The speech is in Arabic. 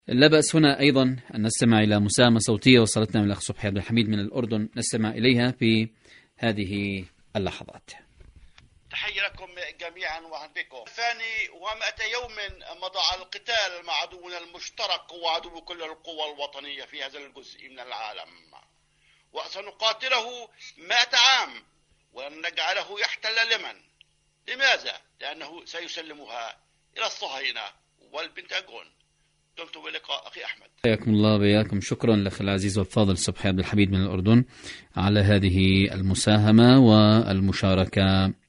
لا بأس هنا أيضا أن نستمع إلى مساهمة صوتية وصلتنا من الأخ صبحي عبد الحميد من الأردن، نستمع إليها في هذه اللحظات. تحية لكم جميعا وأهلا بكم. 200 يوم مضى على القتال مع عدونا المشترك وعدو كل القوى الوطنية في هذا الجزء من العالم، وسنقاتله 100 عام ولن نجعله يحتل اليمن. لماذا؟ لأنه سيسلمها إلى الصهاينة والبنتاغون. دمتم بلقاء أخي أحمد. حياكم الله وبياكم. شكرا لأخي العزيز والفاضل صبحي عبد الحميد من الأردن على هذه المساهمة والمشاركة